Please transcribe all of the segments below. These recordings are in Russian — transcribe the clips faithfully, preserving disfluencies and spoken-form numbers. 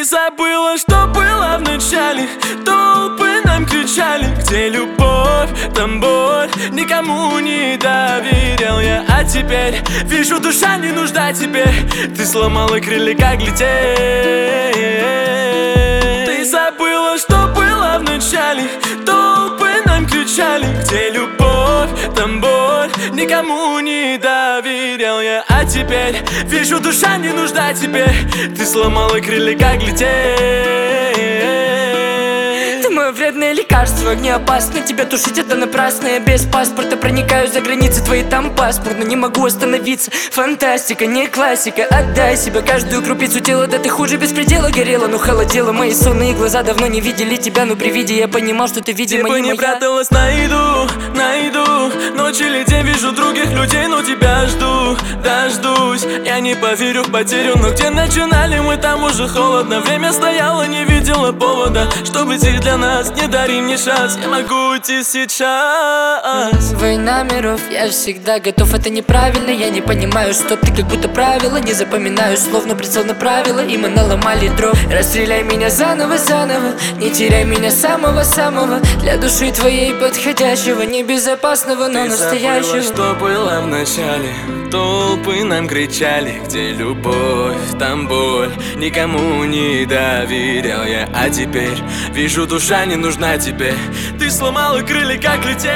забыла, что было в начале. Толпы нам кричали: где любовь, там боль. Никому не доверял я, а теперь вижу, душа не нужна тебе. Ты сломала крылья, как лететь. Ты забыла, что было в начале. Толпы нам кричали: где любовь, там боль. Никому не доверял я, а теперь вижу, душа не нужна тебе. Ты сломала крылья, как лететь. Ты мое вредное лекарство, не опасно тебя тушить, это напрасно. Я без паспорта проникаю за границы твои, там паспорт, но не могу остановиться. Фантастика, не классика, отдай себя, каждую крупицу тела. Да ты хуже беспредела горела, но холодела. Мои сонные глаза давно не видели тебя, но при виде я понимал, что ты, видимо, Где не бы не моя. пряталась, найду, найду. Ночь или день вижу других людей, но тебя жду, дождусь. Я не поверю в потерю, но где начинали мы, там уже холодно. Время стояло, не видела повода, чтобы идти для нас. Не дари мне шанс, я могу уйти сейчас. Война миров, я всегда готов, это неправильно. Я не понимаю, что ты как будто правила. Не запоминаю словно прицел на правила, и мы наломали дров. Расстреляй меня заново, заново, не теряй меня самого-самого. Для души твоей подходящего, небезопасного, но Ты настоящего. забыла, что было в начале. Толпы нам кричали: где любовь, там боль. Никому не доверял я, а теперь вижу, душа не нужна тебе. Ты сломала крылья, как лететь.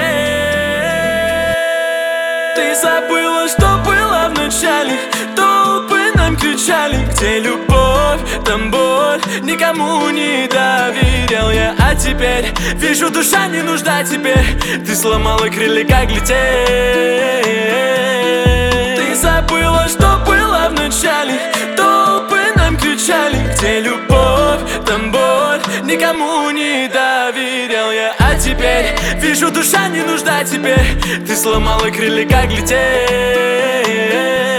Ты забыла, что было в начале. Толпы нам кричали: где любовь, там боль. Никому не доверял я, а теперь вижу, душа не нужна тебе. Ты сломала крылья, как лететь. Ты забыла, что было в начале. Толпы нам кричали: где любовь, там боль. Никому не доверял я, а теперь вижу, душа не нужна тебе. Ты сломала крылья, как лететь.